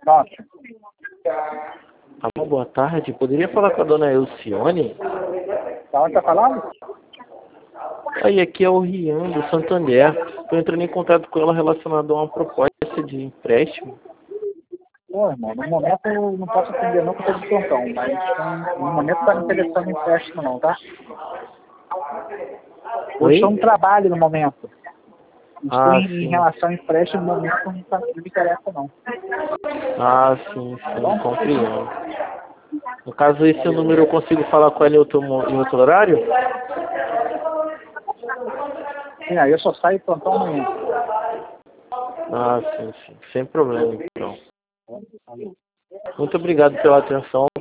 Pronto. Alô, boa tarde. Poderia falar com a dona Elcione? Da onde tá falando? Aí, aqui é o Rian, do Santander. Estou entrando em contato com ela relacionado a uma proposta de empréstimo. Pô, irmão, no momento eu não posso atender não, porque eu tô de plantão, mas no momento tá me interessando em empréstimo não, tá? Eu Oi? estou no trabalho no momento. Estou Ah, em sim. relação a empréstimo, no momento não me interessa não. Ah, sim, compreendo. No caso, esse número eu consigo falar com ela em outro horário? Sim, aí eu só saio do plantão amanhã. Ah, sim. Sem problema, então. Muito obrigado pela atenção.